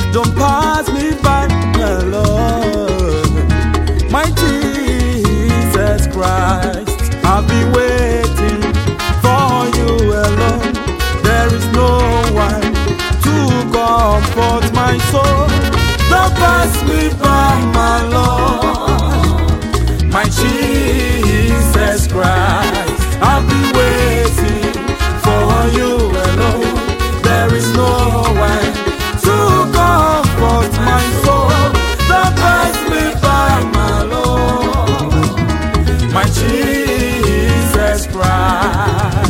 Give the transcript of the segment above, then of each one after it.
Don't pass me by, my Lord. My Jesus Christ, I've been waiting for you alone. There is no one to comfort my soul. Don't pass me by, my Lord. My Jesus Christ, I've been waiting for you alone. There is no one to comfort my soul. Don't pass me by, my Lord. My Jesus Christ.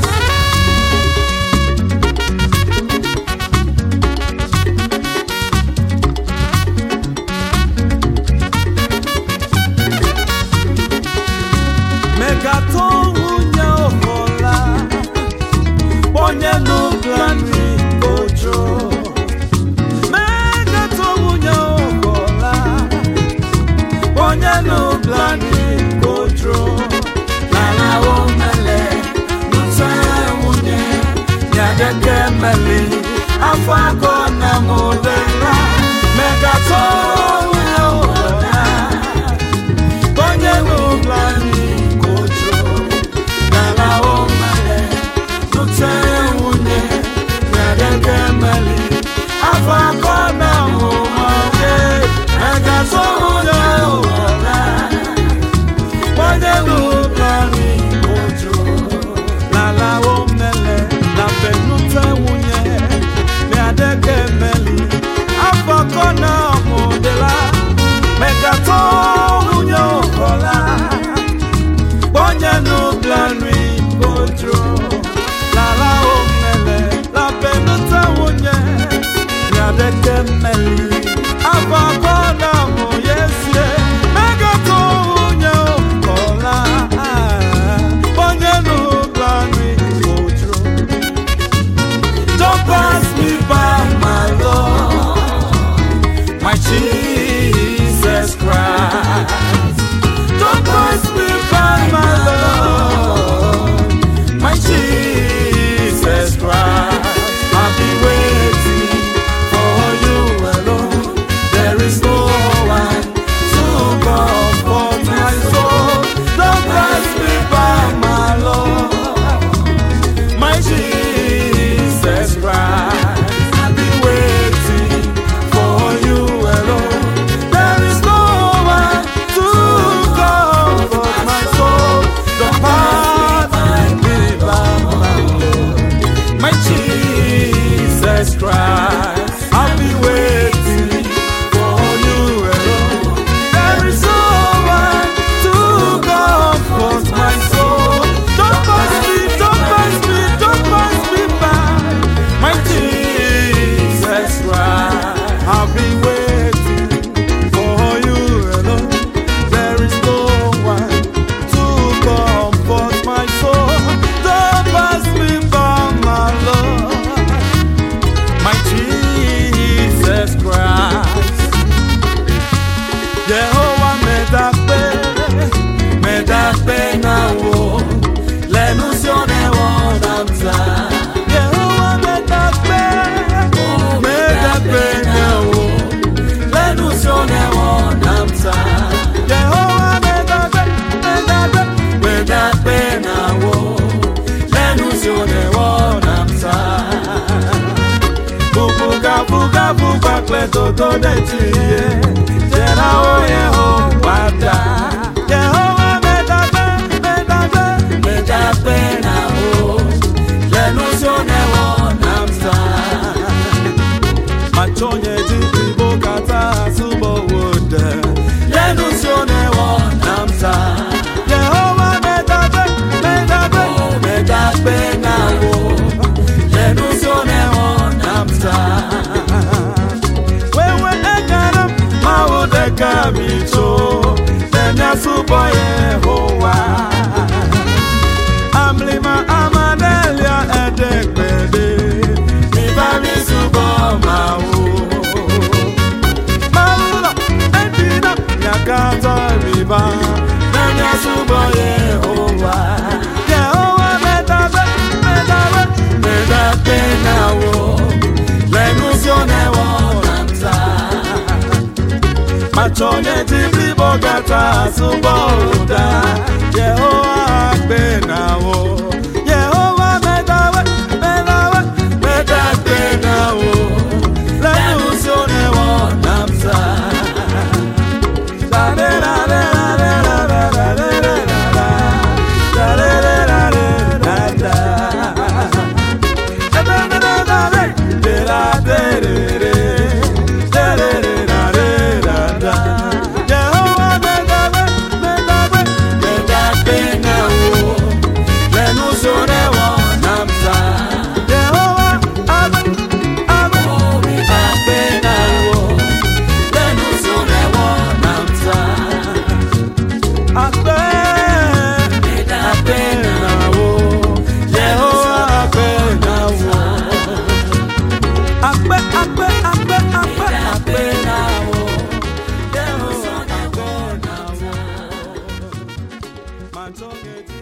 Afagona modela megaton yola bonye nublani kojo nala omale tutewune megagemali afagona modela megaton yola bonye nublani kojo nala omale na penutewune Afakona modela megaton unyokola bonye nublani kojo lala omele la penota unye nyadeke meli afakona mo yesie megaton unyokola bonye nublani kojo. Don't pass me by, my Lord, my Jesus Christ. Don't pass me by, my Lord, my Jesus Christ. I'll be waiting for you alone. There is no one to comfort my soul. Don't pass me by, my Lord, my Jesus Christ. I've been waiting for you alone. There is no one to comfort my soul. Don't pass me by, my Lord, my Jesus Christ. I've been waiting for you alone. There is no one to comfort my soul. Don't pass me, don't pass me, don't pass me by, my Jesus Christ. I've been waiting for you alone. There is no one to comfort my soul. Don't pass me by, my Lord, my Jesus Christ. Jehovah medape na wo l'enusione wonamza. Jehovah medape na wo l'enusione wonamza. Jehovah medape na wo l'enusione wonamza. Buga kleto to de tiye jera o Jehovah da. Jehovah medape na wo l'enusione wonamza. Machonye jipi bokata subo woda l'enusione wonamza. Jehovah medape na wo l'enusione wonamza. Wewe ekana mawudeka micho tenya subo Yehovah. Amlima amanelia edekbede mibami subo mawu. Mawulo edina nyakata riba tenya subo Yehovah. Jehovah medape na wo l'enusione wonamza. machonye tibli bogata suboda. Yehowa benawo, Yehowa benawe, benawe, benawo. Lenu sone wonamsa. Don't get